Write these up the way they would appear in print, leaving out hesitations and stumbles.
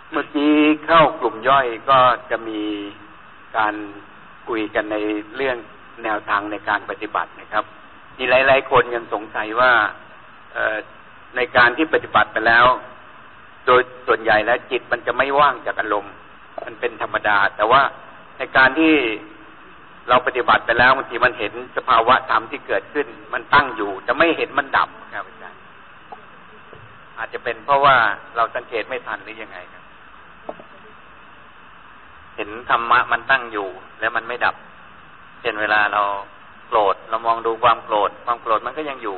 เมื่อกี้เข้ากลุ่มย่อยก็จะมีการคุยกันในเรื่องแนวทางในการปฏิบัตินะครับมีหลายๆคนยังสงสัยว่าในการที่ปฏิบัติไปแล้วโดยส่วนใหญ่แล้วจิตมันจะไม่ว่างจากอารมณ์มันเป็นธรรมดาแต่ว่าในการที่เราปฏิบัติไปแล้วบางทีมันเห็นสภาวะธรรมที่เกิดขึ้นมันตั้งอยู่จะไม่เห็นมันดับครับอาจารย์อาจจะเป็นเพราะว่าเราสังเกตไม่ทันหรือยังไงครับเห็นธรรมะมันตั้งอยู่แล้วมันไม่ดับเช่นเวลาเราโกรธเรามองดูความโกรธมันก็ยังอยู่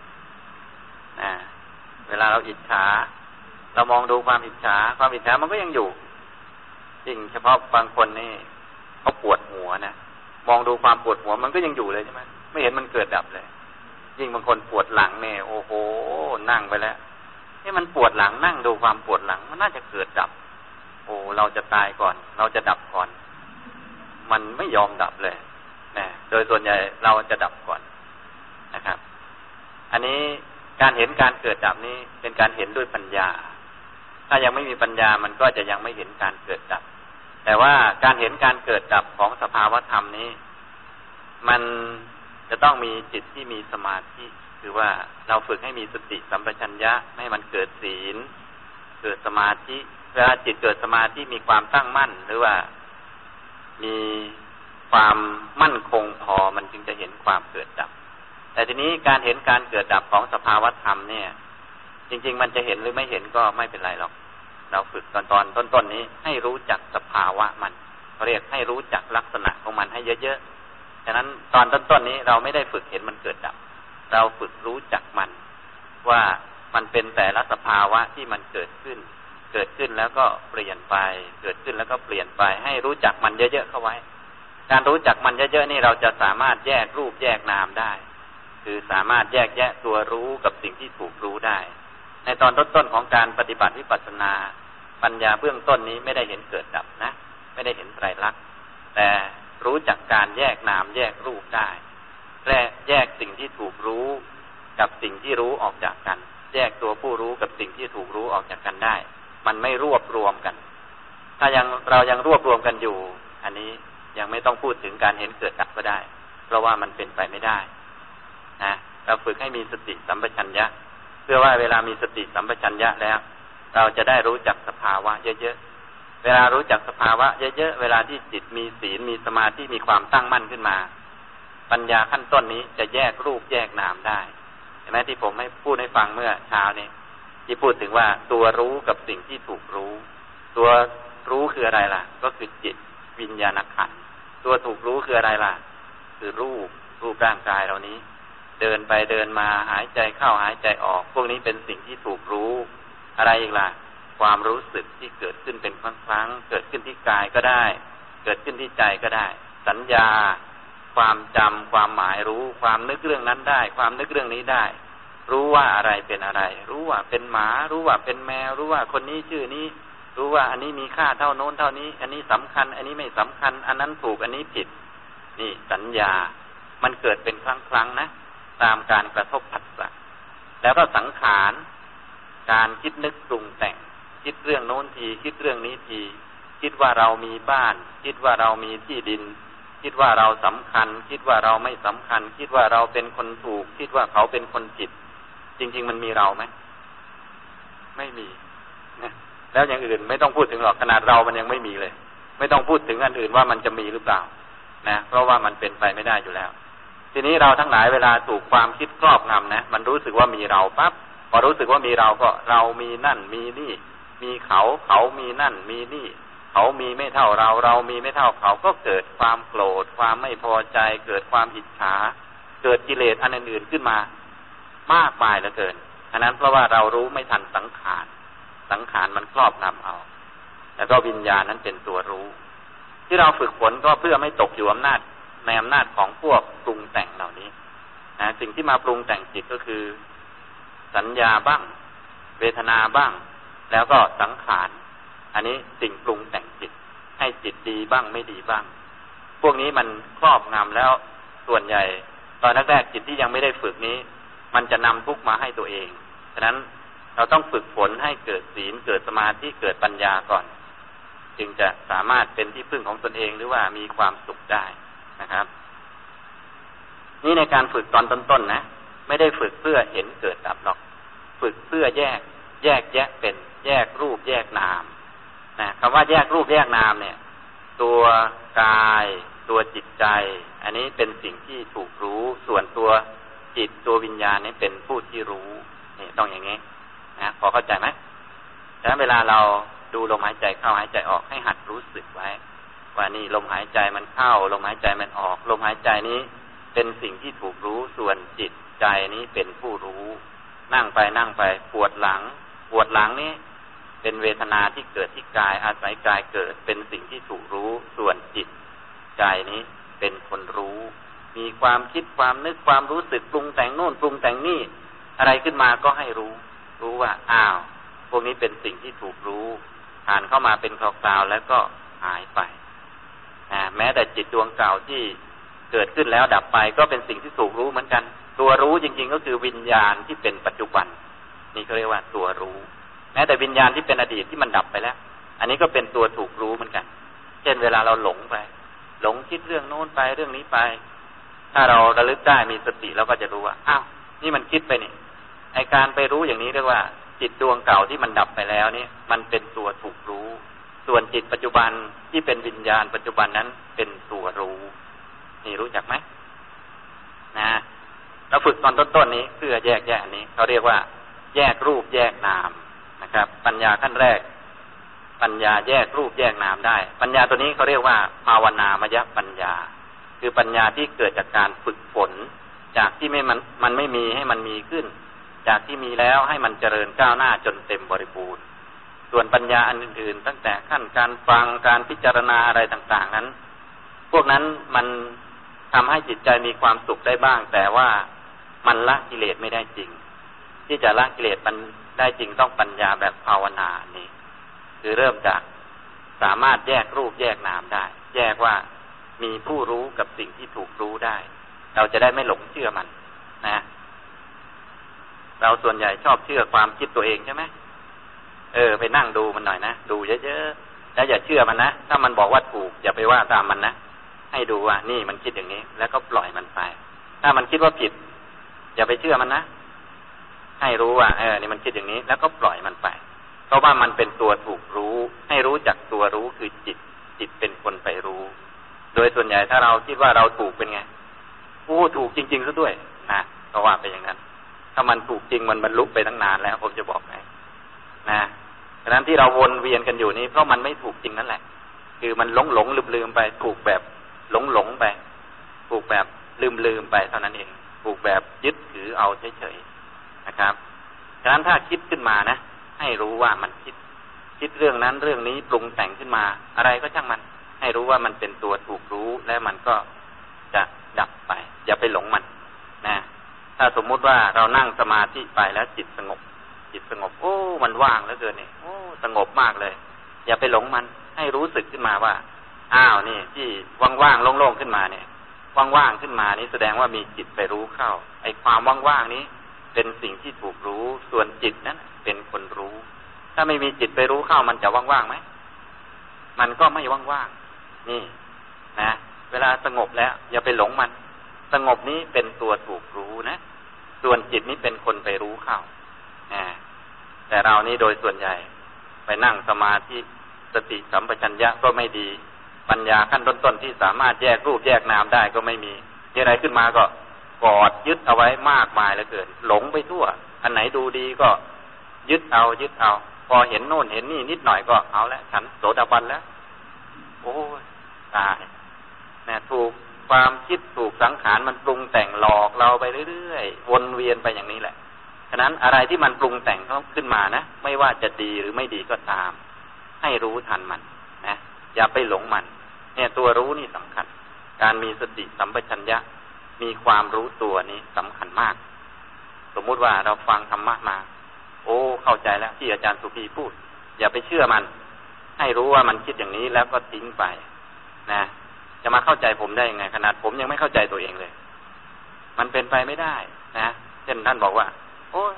เวลาเราอิจฉาเรามองดูความอิจฉามันก็ยังอยู่จริงเฉพาะบางคนนี่เขาปวดหัวนะมองดูความปวดหัวมันก็ยังอยู่เลยใช่ไหมไม่เห็นมันเกิดดับเลยยิ่งบางคนปวดหลังเนี่ยโอ้โหนั่งไปแล้วมันปวดหลังนั่งดูความปวดหลังมันน่าจะเกิดดับโอ้เราจะตายก่อนเราจะดับก่อนมันไม่ยอมดับเลยนะโดยส่วนใหญ่เราจะดับก่อนนะครับอันนี้การเห็นการเกิดดับนี้เป็นการเห็นด้วยปัญญาถ้ายังไม่มีปัญญามันก็จะยังไม่เห็นการเกิดดับแต่ว่าการเห็นการเกิดดับของสภาวธรรมนี้มันจะต้องมีจิตที่มีสมาธิคือว่าเราฝึกให้มีสติสัมปชัญญะให้มันเกิดศีลเกิดสมาธิเวลาจิตเกิดสมาธิมีความตั้งมั่นหรือว่ามีความมั่นคงพอมันจึงจะเห็นความเกิดดับแต่ทีนี้การเห็นการเกิดดับของสภาวธรรมเนี่ยจริงๆมันจะเห็นหรือไม่เห็นก็ไม่เป็นไรหรอกเราฝึกตอนต้นนี้ให้รู้จักสภาวะมันเรียกให้รู้จักลักษณะของมันให้เยอะๆฉะนั้นตอนต้นนี้เราไม่ได้ฝึกเห็นมันเกิดดับเราฝึกรู้จักมันว่ามันเป็นแต่ละสภาวะที่มันเกิดขึ้นแล้วก็เปลี่ยนไปเกิดขึ้นแล้วก็เปลี่ยนไปให้รู้จักมันเยอะๆเข้าไว้การรู้จักมันเยอะๆนี่เราจะสามารถแยกรูปแยกนามได้คือสามารถแยกแยะตัวรู้กับสิ่งที่ถูกรู้ได้ในตอนต้นๆของการปฏิบัติวิปัสสนาปัญญาเบื้องต้นนี้ไม่ได้เห็นเกิดดับนะไม่ได้เห็นไตรลักษณ์แต่รู้จักการแยกนามแยกรูปได้แยกสิ่งที่ถูกรู้กับสิ่งที่รู้ออกจากกันแยกตัวผู้รู้กับสิ่งที่ถูกรู้ออกจากกันได้มันไม่รวบรวมกันถ้าเรายังรวบรวมกันอยู่อันนี้ยังไม่ต้องพูดถึงการเห็นเกิดดับก็ได้เพราะว่ามันเป็นไปไม่ได้นะเราฝึกให้มีสติสัมปชัญญะเพื่อว่าเวลามีสติสัมปชัญญะแล้วเราจะได้รู้จักสภาวะเยอะๆเวลารู้จักสภาวะเยอะๆเวลาที่จิตมีศีลมีสมาธิมีความตั้งมั่นขึ้นมาปัญญาขั้นต้นนี้จะแยกรูปแยกนามได้เห็นไหมที่ผมให้พูดให้ฟังเมื่อเช้านี้ที่พูดถึงว่าตัวรู้กับสิ่งที่ถูกรู้ตัวรู้คืออะไรล่ะก็คือจิตวิญญาณขันธ์ตัวถูกรู้คืออะไรล่ะคือรูปร่างกายเรานี้เดินไปเดินมาหายใจเข้าหายใจออกพวกนี้เป็นสิ่งที่ถูกรู้อะไรอีกล่ะความรู้สึกที่เกิดขึ้นเป็นครั้งเกิดขึ้นที่กายก็ได้เกิดขึ้นที่ใจก็ได้สัญญาความจำความหมายรู้ความนึกเรื่องนั้นได้ความนึกเรื่องนี้ได้รู้ว่าอะไรเป็นอะไรรู้ว่าเป็นหมารู้ว่าเป็นแมวรู้ว่าคนนี้ชื่อนี้รู้ว่าอันนี้มีค่าเท่าโน้นเท่านี้อันนี้สำคัญอันนี้ไม่สำคัญอันนั้นถูกอันนี้ผิดนี่สัญญามันเกิดเป็นครั้งนะตามการกระทบผัสสะแล้วก็สังขารการคิดนึกปรุงแต่งคิดเรื่องโน้นทีคิดเรื่องนี้ทีคิดว่าเรามีบ้านคิดว่าเรามีที่ดินคิดว่าเราสำคัญคิดว่าเราไม่สำคัญคิดว่าเราเป็นคนถูกคิดว่าเขาเป็นคนผิดจริงๆมันมีเราไหมไม่มีนะแล้วอย่างอื่นไม่ต้องพูดถึงหรอกขนาดเรามันยังไม่มีเลยไม่ต้องพูดถึงอันอื่นว่ามันจะมีหรือเปล่านะเพราะว่ามันเป็นไปไม่ได้อยู่แล้วทีนี้เราทั้งหลายเวลาถูกความคิดครอบงำนะมันรู้สึกว่ามีเราปั๊บพอรู้สึกว่ามีเราก็เรามีนั่นมีนี่มีเขามีนั่นมีนี่เขามีไม่เท่าเรามีไม่เท่าเขาก็เกิดความโกรธความไม่พอใจเกิดความอิจฉาเกิดกิเลสอันอื่นๆขึ้นมามากมายเหลือเกินฉะนั้นเพราะว่าเรารู้ไม่ทันสังขารมันครอบงำเอาแล้วก็วิญญาณนั้นเป็นตัวรู้ที่เราฝึกฝนก็เพื่อไม่ตกอยู่ในอำนาจของพวกปรุงแต่งเหล่านี้นะสิ่งที่มาปรุงแต่งจิตก็คือสัญญาบ้างเวทนาบ้างแล้วก็สังขารอันนี้สิ่งปรุงแต่งจิตให้จิตดีบ้างไม่ดีบ้างพวกนี้มันครอบงำแล้วส่วนใหญ่ตอนแรกๆจิตที่ยังไม่ได้ฝึกนี้มันจะนำทุกข์มาให้ตัวเองฉะนั้นเราต้องฝึกฝนให้เกิดศีลเกิดสมาธิเกิดปัญญาก่อนจึงจะสามารถเป็นที่พึ่งของตนเองหรือว่ามีความสุขได้นะครับนี่ในการฝึกตอนต้นๆนะไม่ได้ฝึกเพื่อเห็นเกิดดับหรอกฝึกเพื่อแยกแยะเป็นแยกรูปแยกนามนะคำว่าแยกรูปแยกนามเนี่ยตัวกายตัวจิตใจอันนี้เป็นสิ่งที่ถูกรู้ส่วนตัวจิตตัววิญญาณนี่เป็นผู้ที่รู้นี่ต้องอย่างนี้นะพอเข้าใจไหมดังนั้นเวลาเราดูลมหายใจเข้าหายใจออกให้หัดรู้สึกไว้ว่านี่ลมหายใจมันเข้าลมหายใจมันออกลมหายใจนี้เป็นสิ่งที่ถูกรู้ส่วนจิตใจนี้เป็นผู้รู้นั่งไปปวดหลังนี้เป็นเวทนาที่เกิดที่กายอาศัยกายเกิดเป็นสิ่งที่ถูกรู้ส่วนจิตใจนี้เป็นคนรู้มีความคิดความนึกความรู้สึกปรุงแต่งโน่นปรุงแต่งนี่อะไรขึ้นมาก็ให้รู้ว่าอ้าวพวกนี้เป็นสิ่งที่ถูกรู้ผ่านเข้ามาเป็นคราวๆแล้วก็หายไปแม้แต่จิตดวงเก่าที่เกิดขึ้นแล้วดับไปก็เป็นสิ่งที่ถูกรู้เหมือนกันตัวรู้จริงๆก็คือวิญญาณที่เป็นปัจจุบันนี่เขาเรียกว่าตัวรู้แม้แต่วิญญาณที่เป็นอดีตที่มันดับไปแล้วอันนี้ก็เป็นตัวถูกรู้เหมือนกันเช่นเวลาเราหลงคิดเรื่องโน้นไปเรื่องนี้ไปถ้าเราระลึกได้มีสติเราก็จะรู้ว่าอ้าวนี่มันคิดไปนี่ไอการไปรู้อย่างนี้เรียกว่าจิตดวงเก่าที่มันดับไปแล้วนี่มันเป็นตัวถูกรู้ส่วนจิตปัจจุบันที่เป็นวิญญาณปัจจุบันนั้นเป็นตัวรู้นี่รู้จักไหมนะเราฝึกตอนต้นๆนี้เพื่อแยกแยะอันนี้เขาเรียกว่าแยกรูปแยกนามนะครับปัญญาขั้นแรกปัญญาแยกรูปแยกนามได้ปัญญาตัวนี้เขาเรียกว่าภาวนามยปัญญาคือปัญญาที่เกิดจากการฝึกฝนจากที่มันไม่มีให้มันมีขึ้นจากที่มีแล้วให้มันเจริญก้าวหน้าจนเต็มบริบูรณ์ส่วนปัญญาอันอื่นๆตั้งแต่ขั้นการฟังการพิจารณาอะไรต่างๆนั้นพวกนั้นมันทำให้จิตใจมีความสุขได้บ้างแต่ว่ามันละกิเลสไม่ได้จริงที่จะละกิเลสมันได้จริงต้องปัญญาแบบภาวนานี่คือเริ่มจากสามารถแยกรูปแยกนามได้แยกว่ามีผู้รู้กับสิ่งที่ถูกรู้ได้เราจะได้ไม่หลงเชื่อมันนะเราส่วนใหญ่ชอบเชื่อความคิดตัวเองใช่ไหมไปนั่งดูมันหน่อยนะดูเยอะๆแล้วอย่าเชื่อมันนะถ้ามันบอกว่าถูกอย่าไปว่าตามมันนะให้ดูว่านี่มันคิดอย่างนี้แล้วก็ปล่อยมันไปถ้ามันคิดว่าผิดอย่าไปเชื่อมันนะให้รู้ว่านี่มันคิดอย่างนี้แล้วก็ปล่อยมันไปเพราะว่ามันเป็นตัวถูกรู้ให้รู้จักตัวรู้คือจิตเป็นคนไปรู้โดยส่วนใหญ่ถ้าเราคิดว่าเราถูกเป็นไงถูกจริงๆซะด้วยนะก็ว่าไปอย่างนั้นถ้ามันถูกจริงมันบรรลุไปตั้งนานแล้วผมจะบอกให้นะฉะนั้นที่เราวนเวียนกันอยู่นี้เพราะมันไม่ถูกจริงนั่นแหละคือมันหลงลืมไปถูกแบบหลงไปถูกแบบลืมไปเท่านั้นเองถูกแบบยึดถือเอาเฉยๆนะครับฉะนั้นถ้าคิดขึ้นมานะให้รู้ว่ามันคิดเรื่องนั้นเรื่องนี้ปรุงแต่งขึ้นมาอะไรก็ช่างมันให้รู้ว่ามันเป็นตัวถูกรู้และมันก็จะดับไปอย่าไปหลงมันนะถ้าสมมุติว่าเรานั่งสมาธิไปแล้วจิตสงบมันว่างเหลือเกินนี่สงบมากเลยอย่าไปหลงมันให้รู้สึกขึ้นมาว่าอ้าวนี่ที่ว่างๆโล่งๆขึ้นมาเนี่ยว่างๆขึ้นมานี่แสดงว่ามีจิตไปรู้เข้าไอ้ความว่างๆนี้เป็นสิ่งที่ถูกรู้ส่วนจิตนั้นเป็นคนรู้ถ้าไม่มีจิตไปรู้เข้ามันจะว่างๆไหมมันก็ไม่ว่างๆนี่นะเวลาสงบแล้วอย่าไปหลงมันสงบนี้เป็นตัวถูกรู้นะส่วนจิตนี้เป็นคนไปรู้เข้าแต่เรานี่โดยส่วนใหญ่ไปนั่งสมาธิสติสัมปชัญญะก็ไม่ดีปัญญาขั้นต้นๆที่สามารถแยกรูปแยกนามได้ก็ไม่มีอะไรขึ้นมาก็กอดยึดเอาไว้มากมายเหลือเกินหลงไปทั่วอันไหนดูดีก็ยึดเอาพอเห็นโน่นเห็นนี่นิดหน่อยก็เอาละฉันโสดาบันแล้วโอ้ยตายนะถูกความคิดถูกสังขารมันปรุงแต่งหลอกเราไปเรื่อยๆวนเวียนไปอย่างนี้แหละฉะนั้นอะไรที่มันปรุงแต่งขึ้นมานะไม่ว่าจะดีหรือไม่ดีก็ตามให้รู้ทันมันนะอย่าไปหลงมันเนี่ยตัวรู้นี่สำคัญการมีสติสัมปชัญญะมีความรู้ตัวนี้สำคัญมากสมมุติว่าเราฟังธรรมะมาเข้าใจแล้วที่อาจารย์สุภีพูดอย่าไปเชื่อมันให้รู้ว่ามันคิดอย่างนี้แล้วก็ทิ้งไปนะจะมาเข้าใจผมได้ยังไงขนาดผมยังไม่เข้าใจตัวเองเลยมันเป็นไปไม่ได้นะเช่นท่านบอกว่า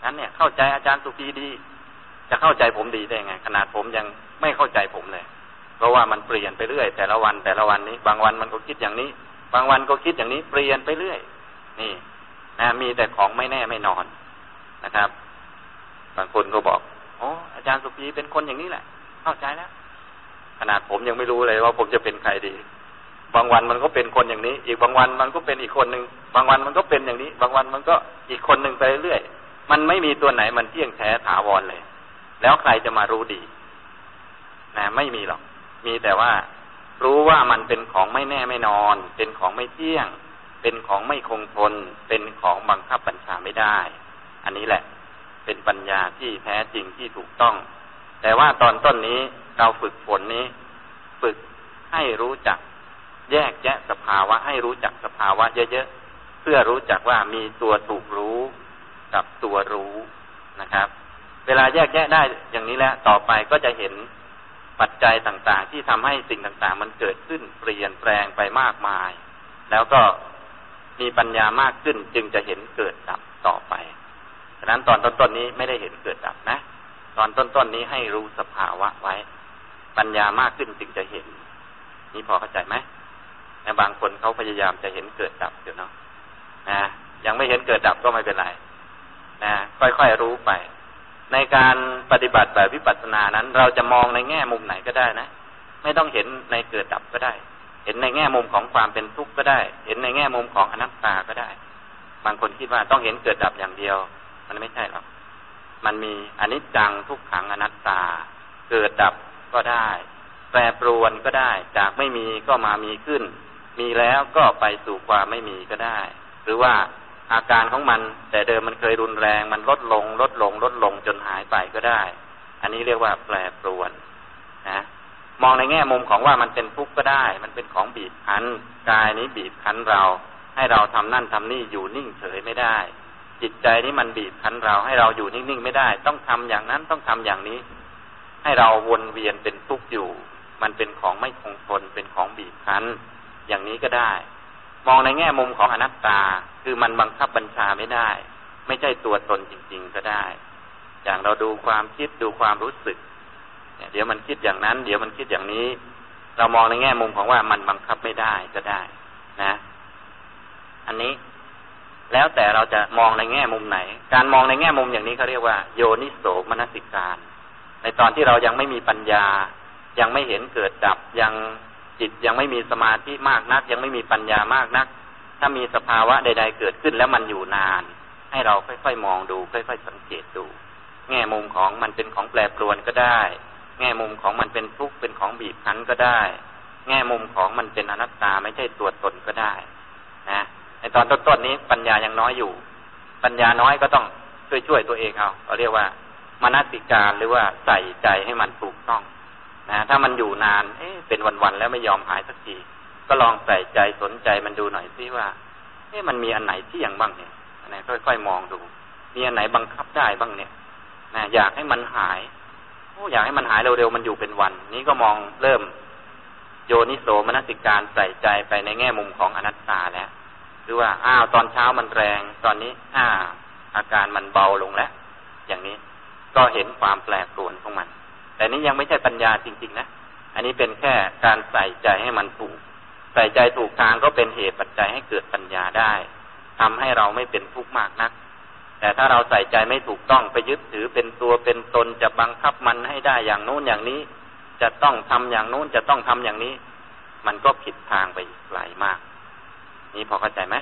ฉันเนี่ยเข้าใจอาจารย์สุพีดีจะเข้าใจผมดีได้ไงขนาดผมยังไม่เข้าใจผมเลยเพราะว่ามันเปลี่ยนไปเรื่อยแต่ละวันนี้บางวันมันก็คิดอย่างนี้บางวันก็คิดอย่างนี้เปลี่ยนไปเรื่อยนี่นะมีแต่ของไม่แน่ไม่นอนนะครับบางคนก็บอกโอ้อาจารย์สุพีเป็นคนอย่างนี้แหละเข้าใจแล้วขนาดผมยังไม่รู้เลยว่าผมจะเป็นใครดีบางวันมันก็เป็นคนอย่างนี้อีกบางวันมันก็เป็นอีกคนหนึ่งบางวันมันก็เป็นอย่างนี้บางวันมันก็อีกคนหนึ่งไปเรื่อยมันไม่มีตัวไหนมันเที่ยงแท้ถาวรเลยแล้วใครจะมารู้ดีนะไม่มีหรอกมีแต่ว่ารู้ว่ามันเป็นของไม่แน่ไม่นอนเป็นของไม่เที่ยงเป็นของไม่คงทนเป็นของบังคับบัญชาไม่ได้อันนี้แหละเป็นปัญญาที่แท้จริงที่ถูกต้องแต่ว่าตอนต้นนี้เราฝึกฝนนี้ฝึกให้รู้จักแยกแยะสภาวะให้รู้จักสภาวะเยอะๆเพื่อรู้จักว่ามีตัวถูกรู้กับตัวรู้นะครับเวลาแยกแยะได้อย่างนี้แล้วต่อไปก็จะเห็นปัจจัยต่างๆที่ทำให้สิ่งต่างๆมันเกิดขึ้นเปลี่ยนแปลงไปมากมายแล้วก็มีปัญญามากขึ้นจึงจะเห็นเกิดดับต่อไปฉะนั้นตอนต้นๆนี้ไม่ได้เห็นเกิดดับนะตอนต้นๆนี้ให้รู้สภาวะไว้ปัญญามากขึ้นจึงจะเห็นนี่พอเข้าใจไหมแต่บางคนเขาพยายามจะเห็นเกิดดับอยู่เนาะนะยังไม่เห็นเกิดดับก็ไม่เป็นไรนะค่อยๆรู้ไปในการปฏิบัติแบบวิปัสสนานั้นเราจะมองในแง่มุมไหนก็ได้นะไม่ต้องเห็นในเกิดดับก็ได้เห็นในแง่มุมของความเป็นทุกข์ก็ได้เห็นในแง่มุมของอนัตตาก็ได้บางคนคิดว่าต้องเห็นเกิดดับอย่างเดียวมันไม่ใช่หรอกมันมีอนิจจังทุกขังอนัตตาเกิดดับก็ได้แปรปรวนก็ได้จากไม่มีก็มามีขึ้นมีแล้วก็ไปสู่ความไม่มีก็ได้หรือว่าอาการของมันแต่เดิมมันเคยรุนแรงมันลดลงจนหายไปก็ได้อันนี้เรียกว่าแปรปรวนนะมองในแง่มุมของว่ามันเป็นทุกข์ก็ได้มันเป็นของบีบคั้นกายนี้บีบคั้นเราให้เราทำนั่นทำนี่อยู่นิ่งเฉยไม่ได้จิตใจนี้มันบีบคั้นเราให้เราอยู่นิ่งๆไม่ได้ต้องทำอย่างนั้นต้องทำอย่างนี้ให้เราวนเวียนเป็นทุกข์อยู่มันเป็นของไม่คงทนเป็นของบีบคั้นอย่างนี้ก็ได้มองในแง่มุมของอนัตตาคือมันบังคับบัญชาไม่ได้ไม่ใช่ตัวตนจริงๆก็ได้อย่างเราดูความคิดดูความรู้สึกเดี๋ยวมันคิดอย่างนั้นเดี๋ยวมันคิดอย่างนี้เรามองในแง่มุมของว่ามันบังคับไม่ได้ก็ได้นะอันนี้แล้วแต่เราจะมองในแง่มุมไหนการมองในแง่มุมอย่างนี้เขาเรียกว่าโยนิโสมนสิการในตอนที่เรายังไม่มีปัญญายังไม่เห็นเกิดดับยังจิตยังไม่มีสมาธิมากนักยังไม่มีปัญญามากนักถ้ามีสภาวะใดๆเกิดขึ้นแล้วมันอยู่นานให้เราค่อยๆมองดูค่อยๆสังเกตดูแง่มุมของมันเป็นของแปรปรวนก็ได้แง่มุมของมันเป็นทุกข์เป็นของบีบคั้นก็ได้แง่มุมของมันเป็นอนัตตาไม่ใช่ตัวตนก็ได้นะในตอนต้นๆนี้ปัญญายังน้อยอยู่ปัญญาน้อยก็ต้องช่วยตัวเองเอาเรียกว่ามนสิการหรือว่าใส่ใจให้มันถูกต้องนะถ้ามันอยู่นานเป็นวันๆแล้วไม่ยอมหายสักทีก็ลองใส่ใจสนใจมันดูหน่อยซิว่ามันมีอันไหนที่ยังบ้างเนี่ยนะค่อยๆมองดูมีอันไหนบังคับได้บ้างเนี่ยนะอยากให้มันหายอยากให้มันหายเร็วๆมันอยู่เป็นวันนี้ก็มองเริ่มโยนิโสมนสิการใส่ใจไปในแง่มุมของอนัตตาแล้วหรือว่าตอนเช้ามันแรงตอนนี้อาการมันเบาลงแล้วอย่างนี้ก็เห็นความแปรปรวนของมันแต่นี้ยังไม่ใช่ปัญญาจริงๆนะอันนี้เป็นแค่การใส่ใจให้มันถูกใส่ใจถูกทางก็เป็นเหตุปัจจัยให้เกิดปัญญาได้ทำให้เราไม่เป็นทุกข์มากนักแต่ถ้าเราใส่ใจไม่ถูกต้องไปยึดถือเป็นตัวเป็นตนจะบังคับมันให้ได้อย่างโน้นอย่างนี้จะต้องทำอย่างโน้นจะต้องทำอย่างนี้มันก็ผิดทางไปไกลมากนี่พอเข้าใจไหม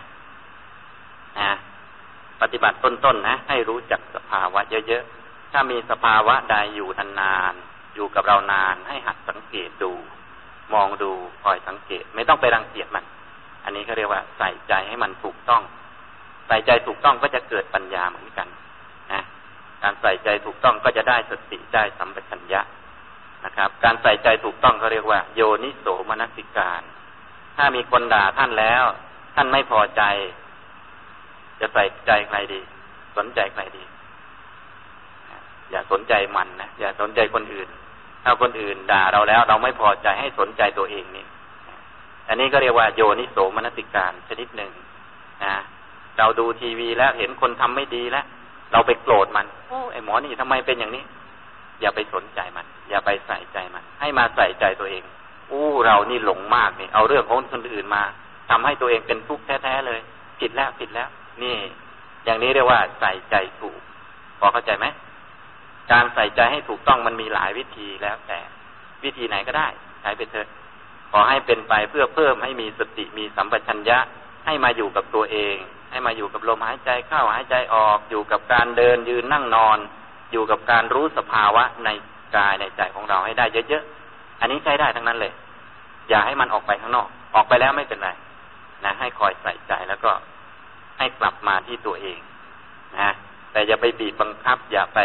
ปฏิบัติต้นๆนะให้รู้จักสภาวะเยอะๆถ้ามีสภาวะใดอยู่นานๆอยู่กับเรานานให้หัดสังเกตดูมองดูคอยสังเกตไม่ต้องไปรังเกียจมันอันนี้เขาเรียกว่าใส่ใจให้มันถูกต้องใส่ใจถูกต้องก็จะเกิดปัญญาเหมือนกันนะการใส่ใจถูกต้องก็จะได้สติได้สัมปชัญญะนะครับการใส่ใจถูกต้องเขาเรียกว่าโยนิโสมนสิการถ้ามีคนด่าท่านแล้วท่านไม่พอใจจะใส่ใจใครดีสนใจใครดีอย่าสนใจมันนะอย่าสนใจคนอื่นถ้าคนอื่นด่าเราแล้วเราไม่พอใจให้สนใจตัวเองนี่อันนี้ก็เรียกว่าโยนิโสมนสิการชนิดหนึ่งนะเราดูทีวีแล้วเห็นคนทำไม่ดีแล้วเราไปโกรธมันโอ้ไอ้หมอนี่ทำไมเป็นอย่างนี้อย่าไปสนใจมันอย่าไปใส่ใจมันให้มาใส่ใจตัวเองเรานี่หลงมากนี่เอาเรื่องของคนอื่นมาทำให้ตัวเองเป็นทุกข์แท้ๆเลยผิดแล้วนี่อย่างนี้เรียกว่าใส่ใจถูกพอเข้าใจไหมการใส่ใจให้ถูกต้องมันมีหลายวิธีแล้วแต่วิธีไหนก็ได้ใช้ไปเถอะขอให้เป็นไปเพื่อเพิ่มให้มีสติมีสัมปชัญญะให้มาอยู่กับตัวเองให้มาอยู่กับลมหายใจเข้าหายใจออกอยู่กับการเดินยืนนั่งนอนอยู่กับการรู้สภาวะในกายในใจของเราให้ได้เยอะๆอันนี้ใช้ได้ทั้งนั้นเลยอย่าให้มันออกไปข้างนอกออกไปแล้วไม่เป็นไรนะให้คอยใส่ใจแล้วก็ให้กลับมาที่ตัวเองนะแต่อย่าไปบีบบังคับอย่าไป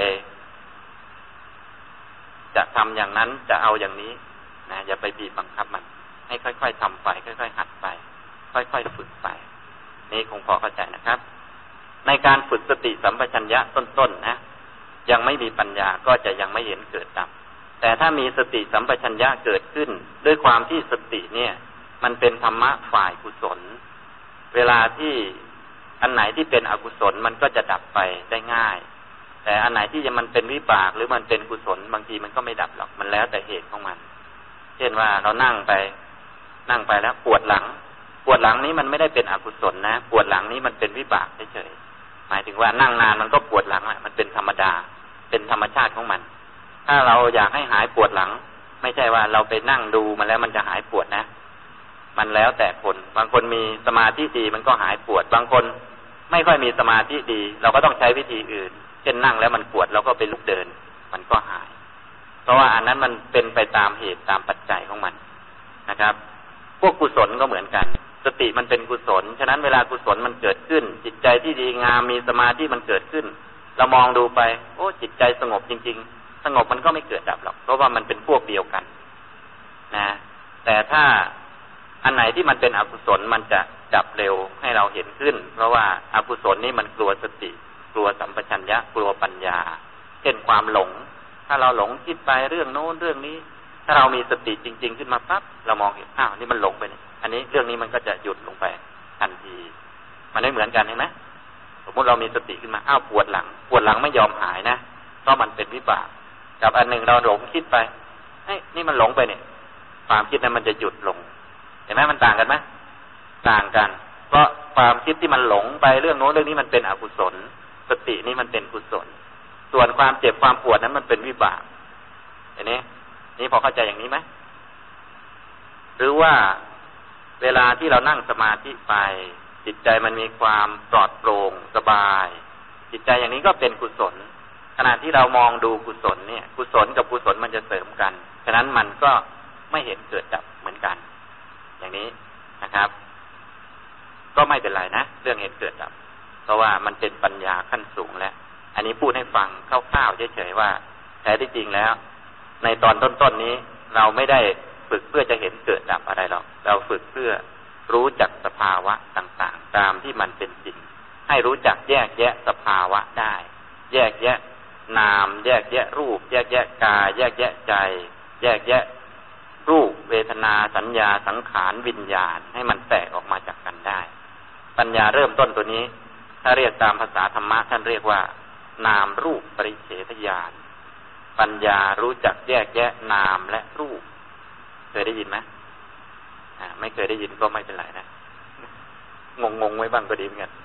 จะทำอย่างนั้นจะเอาอย่างนี้นะอย่าไปบีบบังคับมันให้ค่อยๆทำไปค่อยๆหัดไปค่อยๆฝึกไปนี่คงพอเข้าใจนะครับในการฝึกสติสัมปชัญญะต้นๆนะยังไม่มีปัญญาก็จะยังไม่เห็นเกิดดับแต่ถ้ามีสติสัมปชัญญะเกิดขึ้นด้วยความที่สติเนี่ยมันเป็นธรรมะฝ่ายกุศลเวลาที่อันไหนที่เป็นอกุศลมันก็จะดับไปได้ง่ายแต่อันไหนที่มันเป็นวิบากหรือมันเป็นกุศลบางทีมันก็ไม่ดับหรอกมันแล้วแต่เหตุของมันเช่นว่าเรานั่งไปแล้วปวดหลังนี้มันไม่ได้เป็นอกุศลนะปวดหลังนี้มันเป็นวิบากเฉยๆหมายถึงว่านั่งนานมันก็ปวดหลังแหละมันเป็นธรรมดาเป็นธรรมชาติของมันถ้าเราอยากให้หายปวดหลังไม่ใช่ว่าเราไปนั่งดูมันแล้วมันจะหายปวดนะมันแล้วแต่คนบางคนมีสมาธิดีมันก็หายปวดบางคนไม่ค่อยมีสมาธิดีเราก็ต้องใช้วิธีอื่นเช่นนั่งแล้วมันปวดเราก็ไปลุกเดินมันก็หายเพราะว่าอันนั้นมันเป็นไปตามเหตุตามปัจจัยของมันนะครับพวกกุศลก็เหมือนกันสติมันเป็นกุศลฉะนั้นเวลากุศลมันเกิดขึ้นจิตใจที่ดีงามมีสมาธิมันเกิดขึ้นเรามองดูไปจิตใจสงบจริงๆสงบมันก็ไม่เกิดดับหรอกเพราะว่ามันเป็นพวกเดียวกันนะแต่ถ้าอันไหนที่มันเป็นอกุศลมันจะดับเร็วให้เราเห็นขึ้นเพราะว่าอกุศลนี่มันกลัวสติกลัวสัมปชัญญะกลัวปัญญาเช่นความหลงถ้าเราหลงคิดไปเรื่องโน้นเรื่องนี้ถ้าเรามีสติจริงๆขึ้นมาปั๊บเรามองเห็นนี่มันหลงไปนี่อันนี้เรื่องนี้มันก็จะหยุดลงไปทันทีมันไม่เหมือนกันเห็นไหมสมมติเรามีสติขึ้นมาปวดหลังไม่ยอมหายนะเพราะมันเป็นวิบากกับอันหนึ่งเราหลงคิดไปนี่มันหลงไปเนี่ยความคิดนั้นมันจะหยุดลงเห็นไหมมันต่างกันไหมต่างกันเพราะความคิดที่มันหลงไปเรื่องโน้นเรื่องนี้มันเป็นอกุศลสตินี่มันเป็นกุศลส่วนความเจ็บความปวดนั้นมันเป็นวิบากเห็นไหมนี่พอเข้าใจอย่างนี้ไหมหรือว่าเวลาที่เรานั่งสมาธิไปจิตใจมันมีความปลอดโปร่งสบายจิตใจอย่างนี้ก็เป็นกุศลขณะที่เรามองดูกุศลเนี่ยกุศลกับกุศลมันจะเสริมกันฉะนั้นมันก็ไม่เห็นเกิดดับเหมือนกันอย่างนี้นะครับก็ไม่เป็นไรนะเรื่องเห็นเกิดดับเพราะว่ามันเป็นปัญญาขั้นสูงแล้วอันนี้พูดให้ฟังคร่าวๆเฉยๆว่าแท้ที่จริงแล้วในตอนต้นๆนี้เราไม่ได้ฝึกเพื่อจะเห็นเกิดดับอะไรหรอกเราฝึกเพื่อรู้จักสภาวะต่างๆตามที่มันเป็นจริงให้รู้จักแยกแยะสภาวะได้แยกแยะนามแยกแยะรูปแยกแยะกายแยกแยะใจแยกแยะรูปเวทนาสัญญาสังขารวิญญาณให้มันแตกออกมาจากกันได้ปัญญาเริ่มต้นตัวนี้ถ้าเรียกตามภาษาธรรมะท่านเรียกว่านามรูปปริเฉทญาณปัญญารู้จักแยกแยะนามและรูปเคยได้ยินไหมไม่เคยได้ยินก็ไม่เป็นไรนะงงไว้บ้างก็ดีเหมือนกัน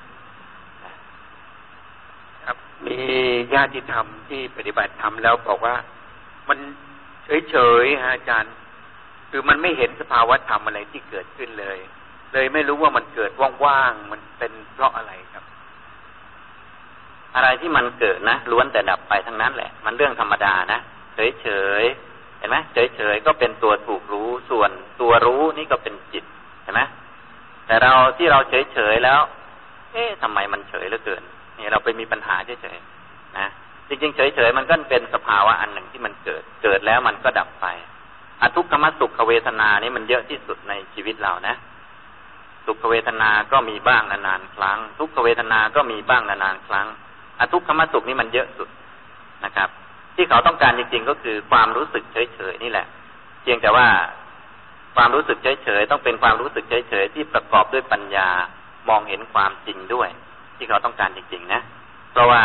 ครับมีญาติธรรมที่ปฏิบัติธรรมแล้วบอกว่ามันเฉยๆอาจารย์คือมันไม่เห็นสภาวะธรรมอะไรที่เกิดขึ้นเลยไม่รู้ว่ามันเกิดว่างๆมันเป็นเพราะอะไรครับอะไรที่มันเกิดนะล้วนแต่ดับไปทั้งนั้นแหละมันเรื่องธรรมดานะเฉยๆเห็นไหมเฉยๆก็เป็นตัวถูกรู้ส่วนตัวรู้นี่ก็เป็นจิตเห็นไหมแต่เราที่เราเฉยๆแล้วทำไมมันเฉยเหลือเกินนี่เราไปมีปัญหาเฉยๆนะจริงๆเฉยๆมันก็เป็นสภาวะอันหนึ่งที่มันเกิดแล้วมันก็ดับไปอทุกขมสุขเวทนานี่มันเยอะที่สุดในชีวิตเรานะสุขเวทนาก็มีบ้างนานๆครั้งทุกขเวทนาก็มีบ้างนานๆครั้งอทุกขมสุขนี่มันเยอะสุดนะครับที่เขาต้องการจริงๆก็คือความรู้สึกเฉยๆนี่แหละเพียงแต่ว่าความรู้สึกเฉยๆต้องเป็นความรู้สึกเฉยๆที่ประกอบด้วยปัญญามองเห็นความจริงด้วยที่เขาต้องการจริงๆนะเพราะว่า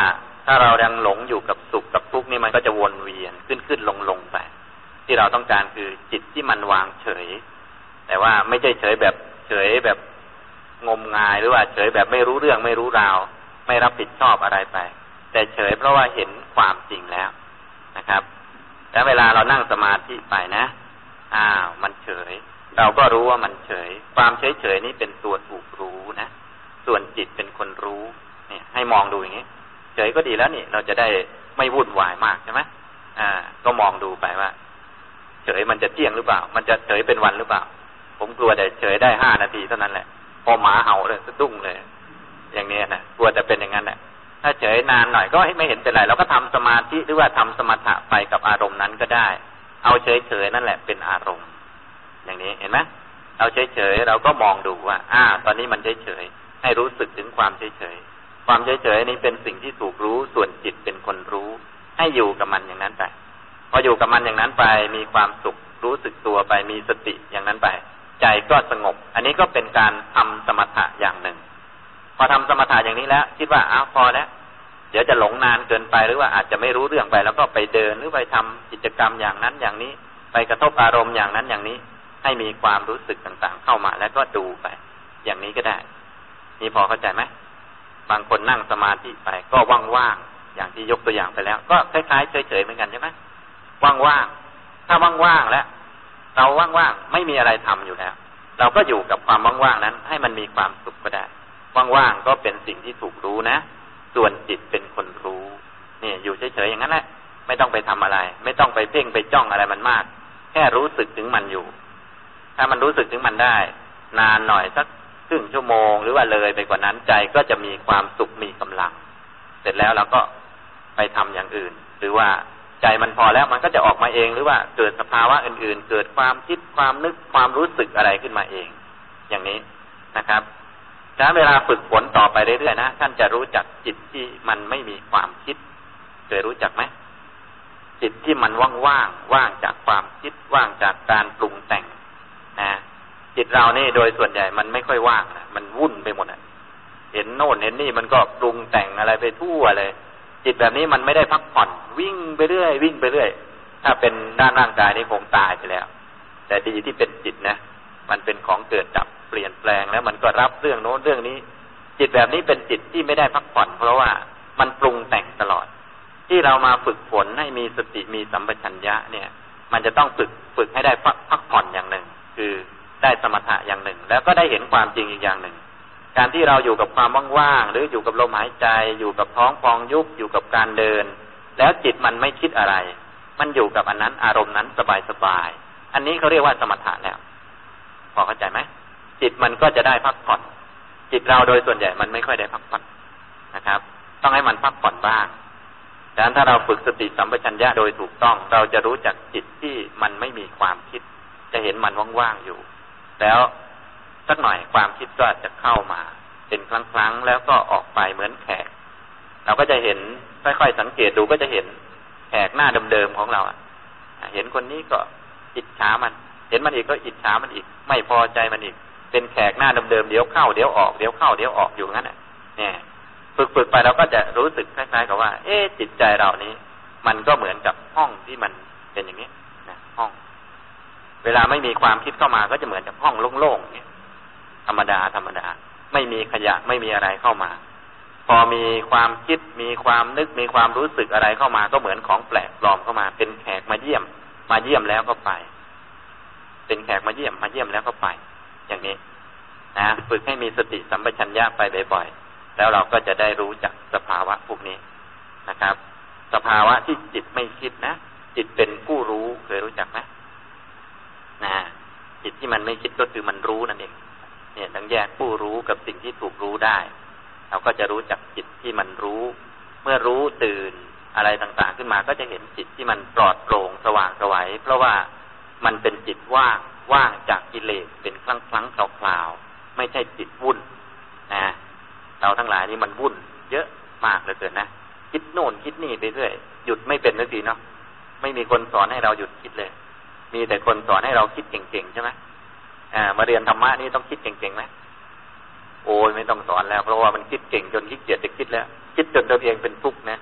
ถ้าเรายังหลงอยู่กับสุขกับทุกข์นี่มันก็จะวนเวียนขึ้นลงไปที่เราต้องการคือจิตที่มันวางเฉยแต่ว่าไม่ใช่เฉยแบบงมงายหรือว่าเฉยแบบไม่รู้เรื่องไม่รู้ราวไม่รับผิดชอบอะไรไปแต่เฉยเพราะว่าเห็นความจริงแล้วนะครับแล้วเวลาเรานั่งสมาธิไปนะมันเฉยเราก็รู้ว่ามันเฉยความเฉยนี้เป็นตัวถูกรู้นะส่วนจิตเป็นคนรู้เนี่ยให้มองดูอย่างนี้เฉยก็ดีแล้วนี่เราจะได้ไม่วุ่นวายมากใช่ไหมก็มองดูไปว่าเฉยมันจะเที่ยงหรือเปล่ามันจะเฉยเป็นวันหรือเปล่าผมกลัวแต่เฉยได้5 นาทีเท่านั้นแหละพอหมาเห่าเลยสะดุ้งเลยอย่างนี้นะกลัวจะเป็นอย่างนั้นแหละถ้าเฉยนานหน่อยก็ไม่เห็นเป็นไรเราก็ทำสมาธิหรือว่าทำสมถะไปกับอารมณ์นั้นก็ได้เอาเฉยนั่นแหละเป็นอารมณ์อย่างนี้เห็นไหมเราเฉยเราก็มองดูว่าตอนนี้มันเฉยให้รู้สึกถึงความเฉยความเฉยนี้เป็นสิ่งที่ถูกรู้ส่วนจิตเป็นคนรู้ให้อยู่กับมันอย่างนั้นไปพออยู่กับมันอย่างนั้นไปมีความสุขรู้สึกตัวไปมีสติอย่างนั้นไปใจก็สงบอันนี้ก็เป็นการทำสมถะอย่างหนึ่งพอทำสมถะอย่างนี้แล้วคิดว่าพอแล้วเดี๋ยวจะหลงนานเกินไปหรือว่าอาจจะไม่รู้เรื่องไปแล้วก็ไปเดินหรือไปทำกิจกรรมอย่างนั้นอย่างนี้ไปกระทบอารมณ์อย่างนั้นอย่างนี้ให้มีความรู้สึกต่างๆเข้ามาแล้วก็ดูไปอย่างนี้ก็ได้นี่พอเข้าใจไหมบางคนนั่งสมาธิไปก็ว่างๆอย่างที่ยกตัวอย่างไปแล้วก็คล้ายๆเฉยๆเหมือนกันใช่ไหมว่างๆถ้าว่างๆแล้วเราว่างๆไม่มีอะไรทำอยู่แล้วเราก็อยู่กับความว่างๆนั้นให้มันมีความสุขก็ได้ว่างๆก็เป็นสิ่งที่ถูกรู้นะส่วนจิตเป็นคนรู้นี่อยู่เฉยๆอย่างนั้นแหละไม่ต้องไปทำอะไรไม่ต้องไปเพ่งไปจ้องอะไรมันมากแค่รู้สึกถึงมันอยู่ถ้ามันรู้สึกถึงมันได้นานหน่อยสักครึ่งชั่วโมงหรือว่าเลยไปกว่านั้นใจก็จะมีความสุขมีกำลังเสร็จแล้วเราก็ไปทำอย่างอื่นหรือว่าใจมันพอแล้วมันก็จะออกมาเองหรือว่าเกิดสภาวะอื่นๆเกิดความคิดความนึกความรู้สึกอะไรขึ้นมาเองอย่างนี้นะครับถ้าเวลาฝึกฝนต่อไปเรื่อยๆนะท่านจะรู้จักจิตที่มันไม่มีความคิดเคยรู้จักไหมจิตที่มันว่างๆว่างจากความคิดว่างจากการปรุงแต่งนะจิตเรานี่โดยส่วนใหญ่มันไม่ค่อยว่างนะมันวุ่นไปหมดนะเห็นโน่นเห็นนี่มันก็ปรุงแต่งอะไรไปทั่วเลยจิตแบบนี้มันไม่ได้พักผ่อนวิ่งไปเรื่อยวิ่งไปเรื่อยถ้าเป็นด้านร่างกายนี่คงตายไปแล้วแต่ดีที่เป็นจิตนะมันเป็นของเกิดดับเปลี่ยนแปลงแล้วมันก็รับเรื่องโน้นเรื่องนี้จิตแบบนี้เป็นจิตที่ไม่ได้พักผ่อนเพราะว่ามันปรุงแต่งตลอดที่เรามาฝึกฝนให้มีสติมีสัมปชัญญะเนี่ยมันจะต้องฝึกให้ได้พักผ่อนอย่างหนึ่งคือได้สมถะอย่างหนึ่งแล้วก็ได้เห็นความจริงอีกอย่างหนึ่งการที่เราอยู่กับความว่างๆหรืออยู่กับลมหายใจอยู่กับท้องพองยุบอยู่กับการเดินแล้วจิตมันไม่คิดอะไรมันอยู่กับอันนั้นอารมณ์นั้นสบายๆอันนี้เขาเรียกว่าสมถะแล้วพอเข้าใจไหมจิตมันก็จะได้พักผ่อนจิตเราโดยส่วนใหญ่มันไม่ค่อยได้พักผ่อนนะครับต้องให้มันพักผ่อนบ้างดังนั้นถ้าเราฝึกสติสัมปชัญญะโดยถูกต้องเราจะรู้จักจิตที่มันไม่มีความคิดจะเห็นมันว่างๆอยู่แล้วสักหน่อยความคิดก็จะเข้ามาเป็นครั้งๆแล้วก็ออกไปเหมือนแขกเราก็จะเห็นค่อยๆสังเกตดูก็จะเห็นแขกหน้าเดิมๆของเราเห็นคนนี้ก็อิจฉามันเห็นมันอีกก็อิจฉามันอีกไม่พอใจมันอีกเป็นแขกหน้าเดิมๆเดี๋ยวเข้าเดี๋ยวออกเดี๋ยวเข้าเดี๋ยวออกอยู่งั้นเนี่ยฝึกไปเราก็จะรู้สึกคล้ายๆกับว่าจิตใจเรานี้มันก็เหมือนกับห้องที่มันเป็นอย่างนี้นะห้องเวลาไม่มีความคิดเข้ามาก็จะเหมือนกับห้องโล่งๆเนี่ยธรรมดาไม่มีขยะไม่มีอะไรเข้ามาพอมีความคิดมีความนึกมีความรู้สึกอะไรเข้ามาก็เหมือนของแปลกปลอมเข้ามาเป็นแขกมาเยี่ยมแล้วก็ไปเป็นแขกมาเยี่ยมแล้วก็ไปอย่างนี้นะฝึกให้มีสติสัมปชัญญะไปบ่อยๆแล้วเราก็จะได้รู้จักสภาวะพวกนี้นะครับสภาวะที่จิตไม่คิดนะจิตเป็นผู้รู้เคยรู้จักไหมนะจิตที่มันไม่คิดก็คือมันรู้นั่นเองเนี่ยต้องแยกผู้รู้กับสิ่งที่ถูกรู้ได้เราก็จะรู้จักจิตที่มันรู้เมื่อรู้ตื่นอะไรต่างๆขึ้นมาก็จะเห็นจิตที่มันปลอดโปร่งสว่างไสวเพราะว่ามันเป็นจิตว่างจากกิเลสเป็นครั้งคราวๆไม่ใช่จิตวุ่นนะเราทั้งหลายนี่มันวุ่นเยอะมากเหลือเกินนะคิดโน่นคิดนี่ไปเรื่อยหยุดไม่เป็นสักทีเนาะไม่มีคนสอนให้เราหยุดคิดเลยมีแต่คนสอนให้เราคิดเก่งๆใช่ไหมมาเรียนธรรมะนี่ต้องคิดเก่งๆไหมโอ้ยไม่ต้องสอนแล้วเพราะว่ามันคิดเก่งจนขี้เกียจจะคิดแล้วคิดจนตัวเองเป็นทุกข์นะ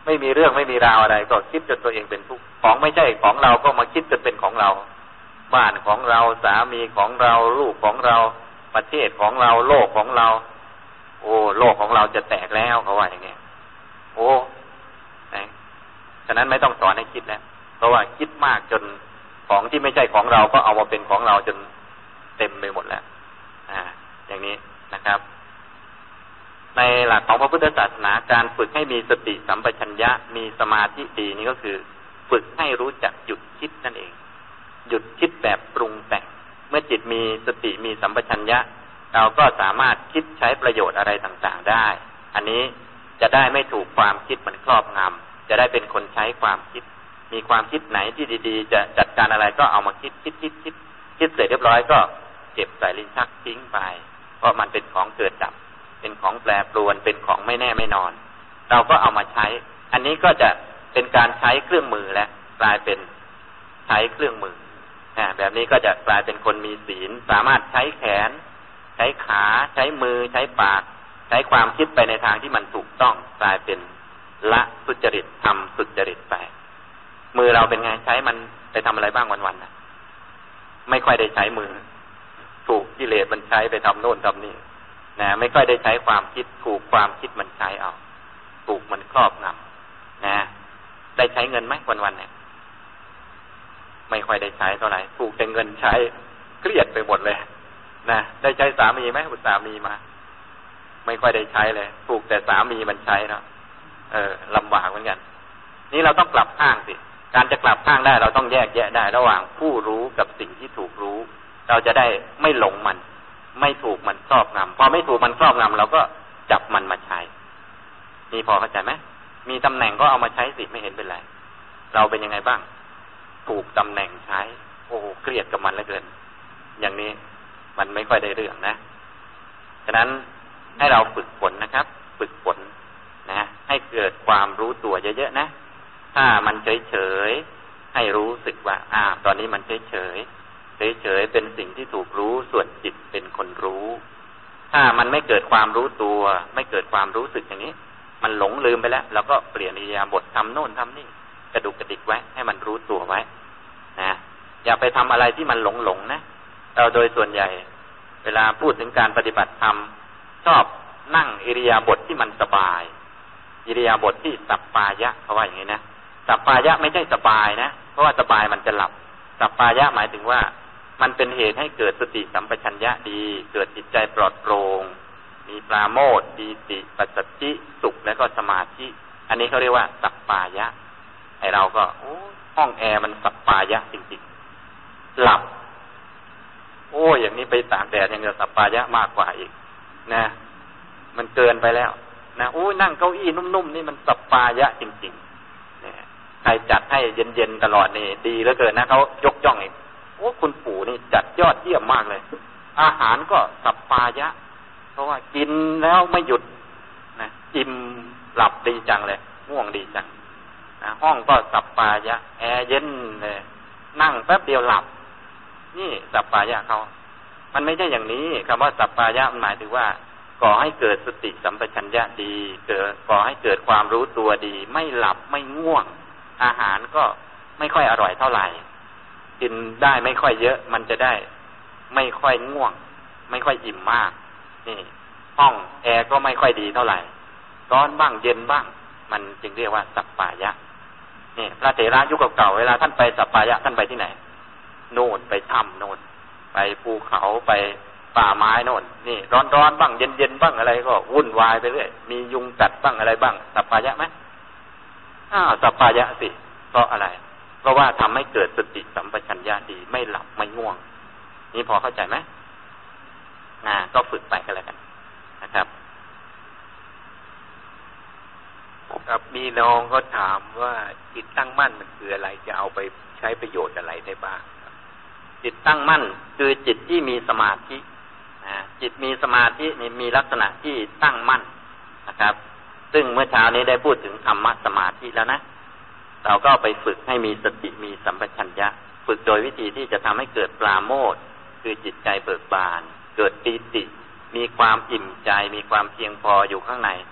ไม่มีเรื่องไม่มีราวอะไรก็คิดจนตัวเองเป็นทุกข์ของไม่ใช่ของเราก็มาคิดจนเป็นของเราบ้านของเราสามีของเราลูกของเราประเทศของเราโลกของเราโอ้โลกของเราจะแตกแล้วเขาว่าอย่างเงี้ยโอ้ฉะนั้นไม่ต้องสอนให้คิดแล้วเพราะว่าคิดมากจนของที่ไม่ใช่ของเราก็เอามาเป็นของเราจนเต็มไปหมดแล้วอย่างนี้นะครับในหลักของพระพุทธศาสนาการฝึกให้มีสติสัมปชัญญะมีสมาธิดีนี่ก็คือฝึกให้รู้จักหยุดคิดนั่นเองหยุดคิดแบบปรุงแต่งเมื่อจิตมีสติมีสัมปชัญญะเราก็สามารถคิดใช้ประโยชน์อะไรต่างๆได้อันนี้จะได้ไม่ถูกความคิดมันครอบงำจะได้เป็นคนใช้ความคิดมีความคิดไหนที่ดีๆจะจัดการอะไรก็เอามาคิดเสร็จเรียบร้อยก็เก็บใส่ลิ้นชักทิ้งไปเพราะมันเป็นของเกิดดับเป็นของแปรปรวนเป็นของไม่แน่ไม่นอนเราก็เอามาใช้อันนี้ก็จะเป็นการใช้เครื่องมือและกลายเป็นใช้เครื่องมือแบบนี้ก็จะกลายเป็นคนมีศีลสามารถใช้แขนใช้ขาใช้มือใช้ปากใช้ความคิดไปในทางที่มันถูกต้องกลายเป็นละสุจริตทำสุจริตไปมือเราเป็นไงใช้มันไปทำอะไรบ้างวันๆนะไม่ค่อยได้ใช้มือถูกกิเลสมันใช้ไปทำโน่นทำนี่นะไม่ค่อยได้ใช้ความคิดถูกความคิดมันใช้เอาถูกมันครอบงำนะได้ใช้เงินไหมวันๆเนี่ยไม่ค่อยได้ใช้เท่าไหร่ถูกแต่เงินใช้เครียดไปหมดเลยนะได้ใช้สามีไหมอุตส่าห์มีมาไม่ค่อยได้ใช้เลยถูกแต่สามีมันใช้เนาะลำบากเหมือนกันนี่เราต้องกลับข้างสิการจะกลับข้างได้เราต้องแยกแยะได้ระหว่างผู้รู้กับสิ่งที่ถูกรู้เราจะได้ไม่หลงมันไม่ถูกมันครอบงำพอไม่ถูกมันครอบงำเราก็จับมันมาใช้นี่พอเข้าใจไหมมีตำแหน่งก็เอามาใช้สิไม่เห็นเป็นไรเราเป็นยังไงบ้างถูกตำแหน่งใช้โอ้เครียดกับมันเหลือเกินอย่างนี้มันไม่ค่อยได้เรื่องนะฉะนั้นให้เราฝึกฝนนะครับฝึกฝนนะให้เกิดความรู้ตัวเยอะๆนะถ้ามันเฉยๆให้รู้สึกว่าตอนนี้มันเฉยเป็นสิ่งที่ถูกรู้ส่วนจิตเป็นคนรู้ถ้ามันไม่เกิดความรู้ตัวไม่เกิดความรู้สึกอย่างนี้มันหลงลืมไปแล้วเราก็เปลี่ยนอิริยาบถทำโน่นทำนี่กระดุกกระดิกไว้ให้มันรู้ตัวไว้นะอย่าไปทำอะไรที่มันหลงนะเราโดยส่วนใหญ่เวลาพูดถึงการปฏิบัติธรรมชอบนั่งอิริยาบถที่มันสบายอิริยาบถที่สัปปายะเขาว่าอย่างนี้นะสัปปายะไม่ใช่สบายนะเพราะว่าสบายมันจะหลับสัปปายะหมายถึงว่ามันเป็นเหตุให้เกิดสติสัมปชัญญะดีเกิดจิตใจปลอดโปร่งมีปราโมทย์ปีติปัสสัทธิสุขและก็สมาธิอันนี้เขาเรียกว่าสัปปายะไอเราก็ห้องแอร์มันสัปปายะจริงๆหลับอย่างนี้ไปตากแดดยังเกิดสัปปายะมากกว่าอีกนะมันเกินไปแล้วนะนั่งเก้าอี้นุ่มๆนี่มันสัปปายะจริงๆเนี่ยใครจัดให้เย็นๆตลอดนี่ดีเหลือเกินนะเขายกย่องอีกคุณปู่นี่จัดยอดเยี่ยมมากเลยอาหารก็สัปปายะเพราะว่ากินแล้วไม่หยุดนะอิ่มหลับดีจังเลยง่วงดีจังนะห้องก็สัปปายะแอร์เย็นเลยนั่งแป๊บเดียวหลับนี่สัปปายะเขามันไม่ใช่อย่างนี้คำว่าสัปปายะมันหมายถึงว่าก่อให้เกิดสติสัมปชัญญะดีก่อให้เกิดความรู้ตัวดีไม่หลับไม่ง่วงอาหารก็ไม่ค่อยอร่อยเท่าไหร่กินได้ไม่ค่อยเยอะมันจะได้ไม่ค่อยง่วงไม่ค่อยอิ่มมากนี่ห้องแอร์ก็ไม่ค่อยดีเท่าไหร่ร้อนบ้างเย็นบ้างมันจึงเรียกว่าสัปปายะนี่พระเถระยุคเก่าๆเวลาท่านไปสัปปายะท่านไปที่ไหนโน่นไปถ้ำโน่นไปภูเขาไปป่าไม้โน่นนี่ร้อนๆบ้างเย็นๆบ้างอะไรก็วุ่นวายไปเรื่อยมียุงกัดบ้างอะไรบ้างสัปปายะไหมสัปปายะสิเพราะอะไรเพราะว่าทำให้เกิดสติสัมปชัญญะดีไม่หลับไม่ง่วงนี่พอเข้าใจไหมก็ฝึกไปกันแล้วกันนะครับครับมีน้องเขาถามว่าจิตตั้งมั่นมันคืออะไรจะเอาไปใช้ประโยชน์อะไรได้บ้างจิตตั้งมั่นคือจิตที่มีสมาธิจิตมีสมาธินี่มีลักษณะที่ตั้งมั่นนะครับซึ่งเมื่อเช้านี้ได้พูดถึงธรรมะสมาธิแล้วนะเราก็ไปฝึกให้มีสติมีสัมปชัญญะฝึกโดยวิธีที่จะทำให้เกิดปราโมทย์คือจิตใจเบิกบานเกิดปีติมีความอิ่มใจมีความเพียงพออยู่ข้างใน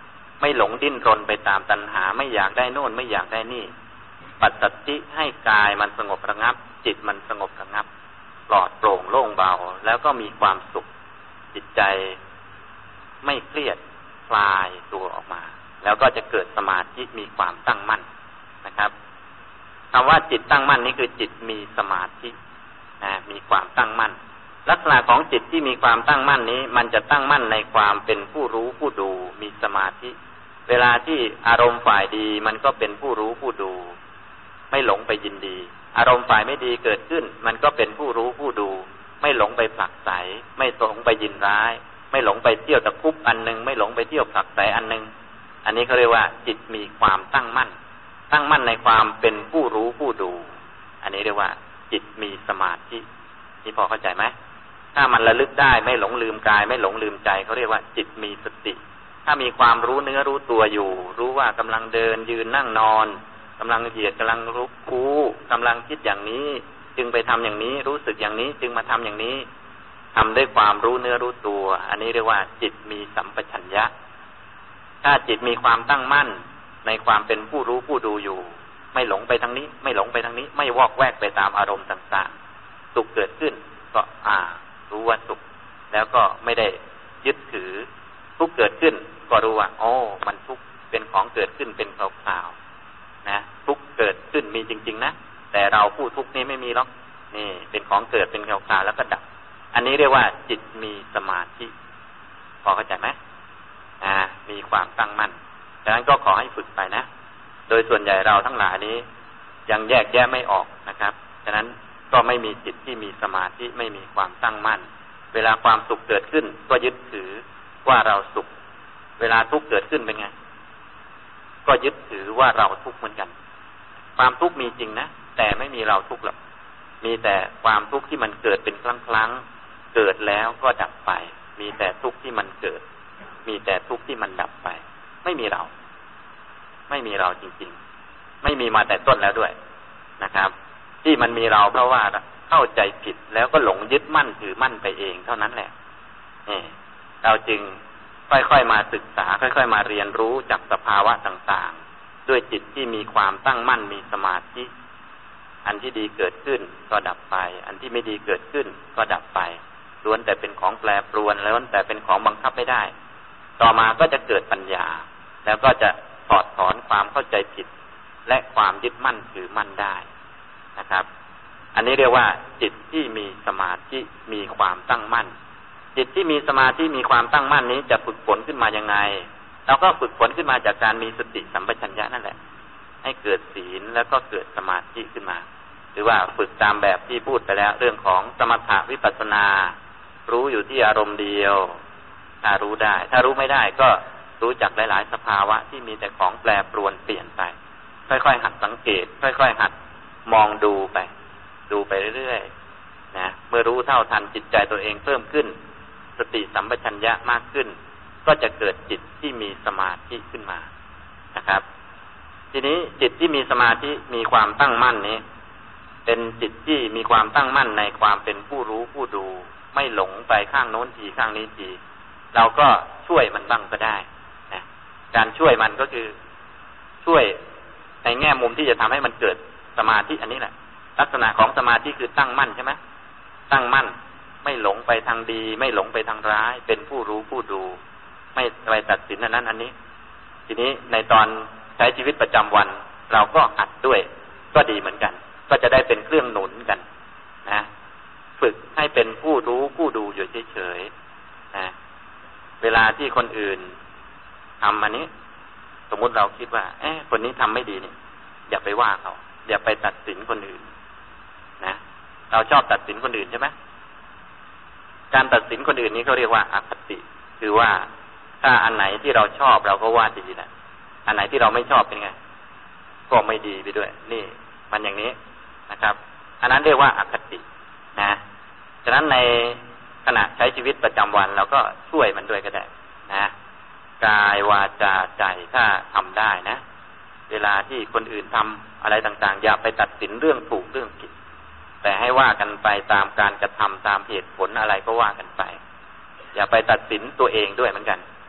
ไม่หลงดิ้นรนไปตามตัณหาไม่อยากได้โน่นไม่อยากได้นี่ปัสสัทธิให้กายมันสงบระงับจิตมันสงบระงับปลอดโปร่งโล่งเบาแล้วก็มีความสุขจิตใจไม่เครียดคลายตัวออกมาแล้วก็จะเกิดสมาธิมีความตั้งมั่นนะครับคำว่าจิตตั้งมั่นนี่คือจิตมีสมาธิมีความตั้งมั่นลักษณะของจิตที่มีความตั้งมั่นนี้มันจะตั้งมั่นในความเป็นผู้รู้ผู้ดูมีสมาธิเวลาที่อารมณ์ฝ่ายดีมันก็เป็นผู้รู้ผู้ดูไม่หลงไปยินดีอารมณ์ฝ่ายไม่ดีเกิดขึ้นมันก็เป็นผู้รู้ผู้ดูไม่หลงไปผลักไสไม่หลงไปยินร้ายไม่หลงไปเที่ยวตะคุบอันนึงไม่หลงไปเที่ยวผลักไสอันนึงอันนี้เขาเรียกว่าจิตมีความตั้งมั่นในความเป็นผู้รู้ผู้ดูอันนี้เรียกว่าจิตมีสมาธินี่พอเข้าใจไหมถ้ามันระลึกได้ไม่หลงลืมกายไม่หลงลืมใจเขาเรียกว่าจิตมีสติถ้ามีความรู้เนื้อรู้ตัวอยู่รู้ว่ากำลังเดินยืนนั่งนอนกำลังเหยียดกำลังลุกคู่กำลังคิดอย่างนี้จึงไปทำอย่างนี้รู้สึกอย่างนี้จึงมาทำอย่างนี้ทำด้วยความรู้เนื้อรู้ตัวอันนี้เรียกว่าจิตมีสัมปชัญญะถ้าจิตมีความตั้งมั่นในความเป็นผู้รู้ผู้ดูอยู่ไม่หลงไปทางนี้ไม่หลงไปทางนี้ไม่วอกแวกไปตามอารมณ์ต่างๆสุขเกิดขึ้นก็รู้ว่าสุขแล้วก็ไม่ได้ยึดถือทุกข์เกิดขึ้นก็รู้ว่าโอ้มันทุกข์เป็นของเกิดขึ้นเป็นคราวๆนะทุกข์เกิดขึ้นมีจริงๆนะแต่เราผู้ทุกข์นี้ไม่มีหรอกนี่เป็นของเกิดเป็นคราวๆแล้วก็ดับอันนี้เรียกว่าจิตมีสมาธิพอเข้าใจไหมมีความตั้งมั่นดังนั้นก็ขอให้ฝึกไปนะโดยส่วนใหญ่เราทั้งหลายนี้ยังแยกแยะไม่ออกนะครับฉะนั้นก็ไม่มีจิตที่มีสมาธิไม่มีความตั้งมั่นเวลาความสุขเกิดขึ้นก็ยึดถือว่าเราสุขเวลาทุกข์เกิดขึ้นเป็นไงก็ยึดถือว่าเราทุกข์เหมือนกันความทุกข์มีจริงนะแต่ไม่มีเราทุกข์หรอกมีแต่ความทุกข์ที่มันเกิดเป็นครั้งๆเกิดแล้วก็ดับไปมีแต่ทุกข์ที่มันเกิดมีแต่ทุกข์ที่มันดับไปไม่มีเราจริงๆไม่มีมาแต่ต้นแล้วด้วยนะครับที่มันมีเราเพราะว่าเข้าใจผิดแล้วก็หลงยึดมั่นถือมั่นไปเองเท่านั้นแหละเราจึงค่อยๆมาศึกษาค่อยๆมาเรียนรู้จากสภาวะต่างๆด้วยจิตที่มีความตั้งมั่นมีสมาธิอันที่ดีเกิดขึ้นก็ดับไปอันที่ไม่ดีเกิดขึ้นก็ดับไปล้วนแต่เป็นของแปรปรวนล้วนแต่เป็นของบังคับไม่ได้ต่อมาก็จะเกิดปัญญาแล้วก็จะถอดถอนความเข้าใจผิดและความยึดมั่นถือมั่นได้นะครับอันนี้เรียกว่าจิตที่มีสมาธิมีความตั้งมั่นจิตที่มีสมาธิมีความตั้งมั่นนี้จะฝึกฝนขึ้นมายังไงเราก็ฝึกฝนขึ้นมาจากการมีสติสัมปชัญญะนั่นแหละให้เกิดศีลแล้วก็เกิดสมาธิขึ้นมาหรือว่าฝึกตามแบบที่พูดไปแล้วเรื่องของสมถะวิปัสสนารู้อยู่ที่อารมณ์เดียวถ้ารู้ได้ถ้ารู้ไม่ได้ก็รู้จักหลายๆสภาวะที่มีแต่ของแปรปรวนเปลี่ยนไปค่อยๆหัดสังเกตค่อยๆหัดมองดูไปเรื่อยๆนะเมื่อรู้เท่าทันจิตใจตัวเองเพิ่มขึ้นสติสัมปชัญญะมากขึ้นก็จะเกิดจิตที่มีสมาธิขึ้นมานะครับทีนี้จิตที่มีสมาธิมีความตั้งมั่นนี้เป็นจิตที่มีความตั้งมั่นในความเป็นผู้รู้ผู้ดูไม่หลงไปข้างโน้นทีข้างนี้ทีเราก็ช่วยมันบ้างก็ได้นะการช่วยมันก็คือช่วยในแง่มุมที่จะทำให้มันเกิดสมาธิอันนี้แหละลักษณะของสมาธิคือตั้งมั่นใช่ไหมตั้งมั่นไม่หลงไปทางดีไม่หลงไปทางร้ายเป็นผู้รู้ผู้ดูไม่ไปตัดสินอันนั้นอันนี้ทีนี้ในตอนใช้ชีวิตประจำวันเราก็หัดด้วยก็ดีเหมือนกันก็จะได้เป็นเครื่องหนุนกันนะฝึกให้เป็นผู้รู้ผู้ดูอยู่เฉยๆนะเวลาที่คนอื่นทำอันนี้สมมุติเราคิดว่าคนนี้ทำไม่ดีนี่อย่าไปว่าเขาอย่าไปตัดสินคนอื่นนะเราชอบตัดสินคนอื่นใช่ไหมการตัดสินคนอื่นนี้เขาเรียกว่าอคติคือว่าถ้าอันไหนที่เราชอบเราก็ว่าดีนะอันไหนที่เราไม่ชอบเป็นไงก็ไม่ดีไปด้วยนี่มันอย่างนี้นะครับอันนั้นเรียกว่าอคตินะฉะนั้นในขณะใช้ชีวิตประจำวันเราก็ช่วยมันด้วยก็ได้นะกายวาจาใจถ้าทำได้นะเวลาที่คนอื่นทำอะไรต่างๆอย่าไปตัดสินเรื่องถูกเรื่องผิดแต่ให้ว่ากันไปตามการกระทำตามเหตุผลอะไรก็ว่ากันไปอย่าไปตัดสินตัวเองด้วยเหมือนกัน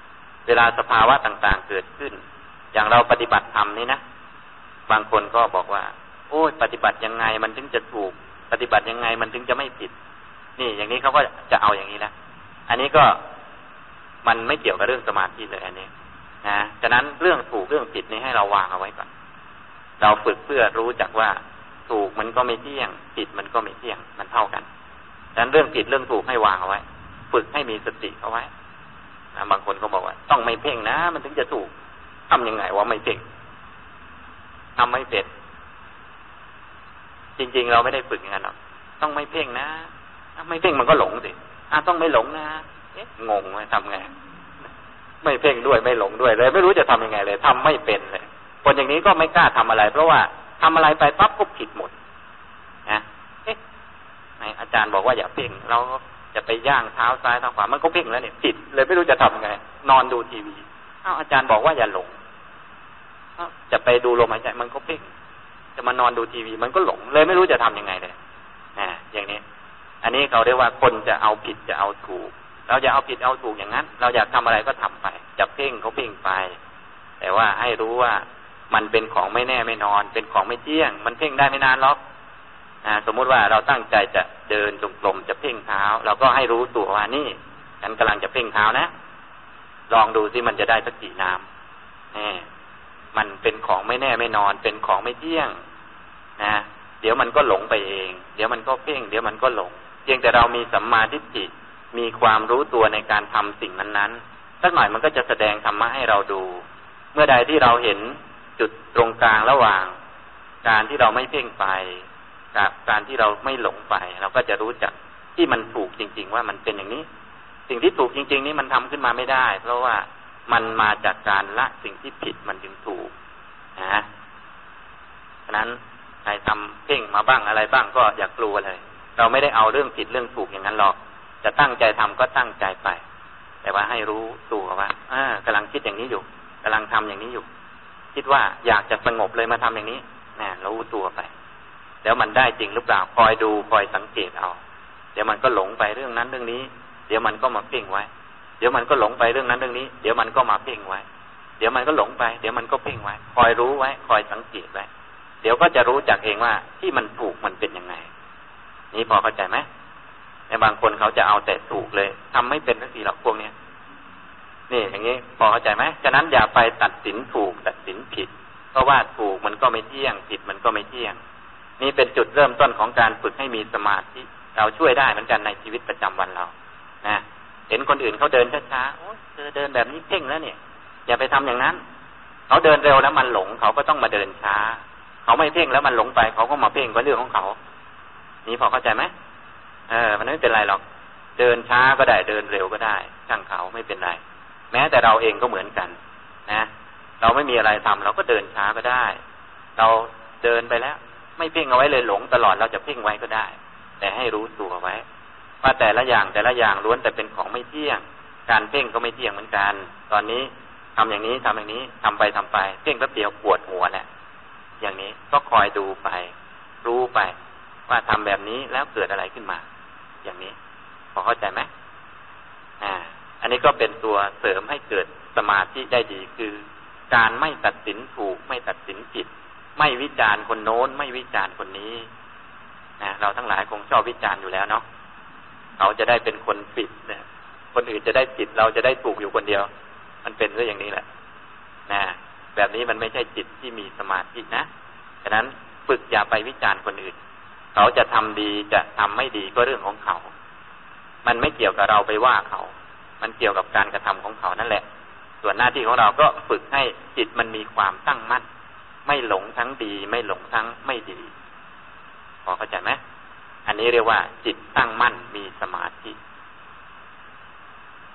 เวลาสภาวะต่างๆเกิดขึ้นอย่างเราปฏิบัติธรรมนี่นะบางคนก็บอกว่าโอ้ยปฏิบัติยังไงมันถึงจะถูกปฏิบัติยังไงมันถึงจะไม่ผิดนี่อย่างนี้เขาก็จะเอาอย่างนี้นะอันนี้ก็มันไม่เกี่ยวกับเรื่องสมาธิเลยอันนี้นะฉะนั้นเรื่องถูกเรื่องผิดนี่ให้เราวางเอาไว้ก่อนเราฝึกเพื่อรู้จักว่าถูกมันก็ไม่เที่ยงผิดมันก็ไม่เที่ยงมันเท่ากันฉะนั้นเรื่องผิดเรื่องถูกให้วางเอาไว้ฝึกให้มีสติเอาไว้นะบางคนก็บอกว่าต้องไม่เพ่งนะมันถึงจะถูกทำยังไงว่าไม่เพ่งทำไม่เป็นจริงๆเราไม่ได้ฝึกอย่างนั้นหรอกต้องไม่เพ่งนะไม่เพ่งมันก็หลงสิต้องไม่หลงนะงงไหมทำไงไม่เพ่งด้วยไม่หลงด้วยเลยไม่รู้จะทำยังไงเลยทำไม่เป็นเลยคนอย่างนี้ก็ไม่กล้าทำอะไรเพราะว่าทำอะไรไปปั๊บก็ผิดหมดนะอาจารย์บอกว่าอย่าเพ่งเราจะไปย่างเท้าซ้ายเท้าขวามันก็เพ่งแล้วเนี่ยผิดเลยไม่รู้จะทำยังไงนอนดูทีวีอาจารย์บอกว่าอย่าหลงจะไปดูลมหายใจมันก็เพ่งจะมานอนดูทีวีมันก็หลงเลยไม่รู้จะทำยังไงเลยอย่างนี้อันนี้เขาเรียกว่าคนจะเอาผิดจะเอาถูกเราจะเอาผิดเอาถูกอย่างนั้นเราอยากทำอะไรก็ทำไปจะเพ่งเขาเพ่งไปแต่ว่าให้รู้ว่ามันเป็นของไม่แน่ไม่นอนเป็นของไม่เที่ยงมันเพ่งได้ไม่นานหรอกสมมุติว่าเราตั้งใจจะเดินจงกรมจะเพ่งเท้าเราก็ให้รู้ตัวว่านี่ฉันกำลังจะเพ่งเท้านะลองดูสิมันจะได้สักกี่น้ำมันเป็นของไม่แน่ไม่นอนเป็นของไม่เที่ยงนะเดี๋ยวมันก็หลงไปเองเดี๋ยวมันก็เพ่งเดี๋ยวมันก็หลงเพียงแต่เรามีสัมมาทิฏฐิมีความรู้ตัวในการทำสิ่งนั้นๆสักหน่อยมันก็จะแสดงธรรมะให้เราดูเมื่อใดที่เราเห็นจุดตรงกลางระหว่างการที่เราไม่เพ่งไปกับการที่เราไม่หลงไปเราก็จะรู้จักที่มันถูกจริงๆว่ามันเป็นอย่างนี้สิ่งที่ถูกจริงๆนี้มันทำขึ้นมาไม่ได้เพราะว่ามันมาจากการละสิ่งที่ผิดมันจึงถูกนะฉะนั้นใครทำเพ่งมาบ้างอะไรบ้างก็อย่ากลัวเลยเราไม่ได้เอาเรื่องผิดเรื่องถูกอย่างนั้นหรอกจะตั้งใจทำก็ตั้งใจไปแต่ว่าให้รู้ตัวว่ากำลังคิดอย่างนี้อยู่กำลังทำอย่างนี้อยู่คิดว่าอยากจะสงบเลยมาทำอย่างนี้รู้ตัวไปแล้วมันได้จริงหรือเปล่าคอยดูคอยสังเกตเอาเดี๋ยวมันก็หลงไปเรื่องนั้นเรื่องนี้เดี๋ยวมันก็มาเพ่งไว้เดี๋ยวมันก็หลงไปเรื่องนั้นเรื่องนี้เดี๋ยวมันก็มาเพ่งไว้เดี๋ยวมันก็หลงไปเดี๋ยวมันก็เพ่งไว้คอยรู้ไว้คอยสังเกตไว้เดี๋ยวก็จะรู้จักเองว่าที่มันถูกมันเป็นยังไงนี่พอเข้าใจไหมในบางคนเขาจะเอาแต่ถูกเลยทำไม่เป็นสักทีหรอกพวกนี้นี่อย่างนี้พอเข้าใจไหมฉะนั้นอย่าไปตัดสินถูกตัดสินผิดเพราะว่าถูกมันก็ไม่เที่ยงผิดมันก็ไม่เที่ยงนี่เป็นจุดเริ่มต้นของการฝึกให้มีสมาธิเราช่วยได้เหมือนกันในชีวิตประจำวันเรานะเห็นคนอื่นเขาเดินช้าๆโอ้เธอเดินแบบนี้เพ่งแล้วเนี่ยอย่าไปทำอย่างนั้นเขาเดินเร็วแล้วมันหลงเขาก็ต้องมาเดินช้าเขาไม่เพ่งแล้วมันหลงไปเขาก็มาเพ่งก็เรื่องของเขานี่พอเข้าใจไหมมันไม่เป็นไรหรอกเดินช้าก็ได้เดินเร็วก็ได้ช่างเขาไม่เป็นไรแม้แต่เราเองก็เหมือนกันนะเราไม่มีอะไรทำเราก็เดินช้าก็ได้เราเดินไปแล้วไม่เพ่งเอาไว้เลยหลงตลอดเราจะเพ่งไว้ก็ได้แต่ให้รู้ตัวไว้ว่าแต่ละอย่างล้วนแต่เป็นของไม่เที่ยงการเพ่งก็ไม่เที่ยงเหมือนกันตอนนี้ทำอย่างนี้ทำอย่างนี้ทำไปเพ่งแป๊บเดียวปวดหัวแหละอย่างนี้ก็คอยดูไปรู้ไปว่าทำแบบนี้แล้วเกิดอะไรขึ้นมาอย่างนี้พอเข้าใจไหมอันนี้ก็เป็นตัวเสริมให้เกิดสมาธิได้ดีคือการไม่ตัดสินถูกไม่ตัดสินผิดไม่วิจารณ์คนโน้นไม่วิจารณ์คนนี้เราทั้งหลายคงชอบวิจารณ์อยู่แล้วเนาะเขาจะได้เป็นคนผิดเนี่ยคนอื่นจะได้ผิดเราจะได้ถูกอยู่คนเดียวมันเป็นเรื่องอย่างนี้แหละแบบนี้มันไม่ใช่จิตที่มีสมาธินะฉะนั้นฝึกอย่าไปวิจารณ์คนอื่นเขาจะทำดีจะทำไม่ดีก็เรื่องของเขามันไม่เกี่ยวกับเราไปว่าเขามันเกี่ยวกับการกระทำของเขานั่นแหละส่วนหน้าที่ของเราก็ฝึกให้จิตมันมีความตั้งมั่นไม่หลงทั้งดีไม่หลงทั้งไม่ดีพอเข้าใจไหมอันนี้เรียกว่าจิตตั้งมั่นมีสมาธิ